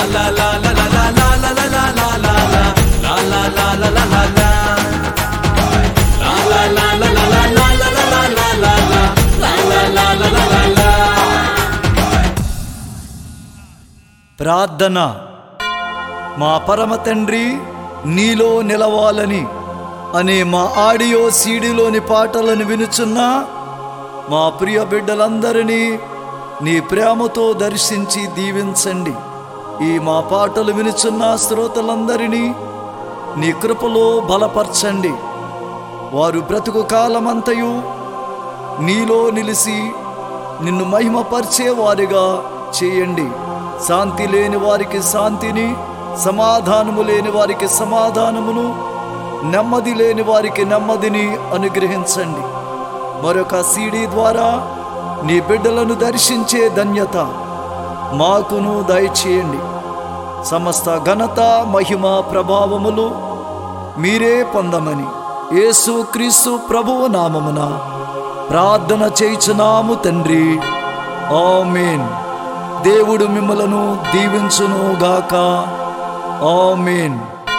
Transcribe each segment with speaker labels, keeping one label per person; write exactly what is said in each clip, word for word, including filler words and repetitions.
Speaker 1: లా లా లా లా లా లా లా లా లా లా లా లా లా లా లా లా లా లా.
Speaker 2: ప్రార్థన. మా పరమ తండ్రి నీలో నిలవాలని అనే మా ఆడియో సీడీలోని పాటలను వినుచున్న మా ప్రియ బిడ్డలందరినీ నీ ప్రేమతో దర్శించి దీవించండి. ఈ మా పాటలు వినుచున్న శ్రోతలందరినీ నీ కృపలో బలపరచండి. వారు బ్రతుకు కాలమంతయు నీలో నిలిచి నిన్ను మహిమపరిచే వారిగా చేయండి. శాంతి లేని వారికి శాంతిని, సమాధానము లేని వారికి సమాధానమును, నెమ్మది లేని వారికి నెమ్మదిని అనుగ్రహించండి. మరొక సీడీ ద్వారా నీ బిడ్డలను దర్శించే ధన్యత మాకును దయచేయండి. సమస్త ఘనత, మహిమ, ప్రభావములు మీరే పొందమని యేసు క్రీస్తు ప్రభువు నామమున ప్రార్థన చేయుచున్నాము తండ్రి. ఆమేన్. దేవుడు మిమ్మలను దీవించునుగాక. ఆమేన్.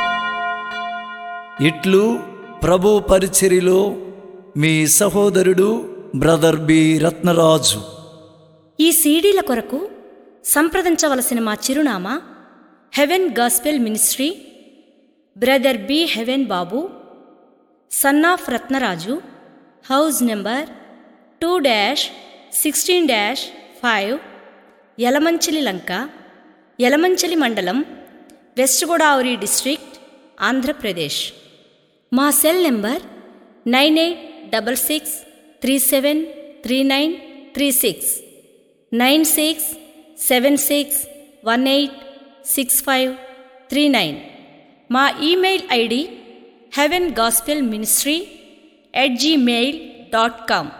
Speaker 2: ఇట్లు ప్రభు పరిచర్యలో మీ సహోదరుడు బ్రదర్ బి రత్నరాజు.
Speaker 3: ఈ సీడీల కొరకు సంప్రదించవలసిన మా చిరునామా Heaven Gospel Ministry, brother B Heaven Babu, son of Ratnaraju, house number two dash sixteen dash five, Yelamanchili Lanka, Yelamanchili మండలం, వెస్ట్ గోదావరి డిస్ట్రిక్ట్, ఆంధ్రప్రదేశ్. మా cell number nine eight double six three seven three nine three six, nine six seven six one eight six five three nine. మా email ID Heaven Gospel Ministry at Gmail dot com.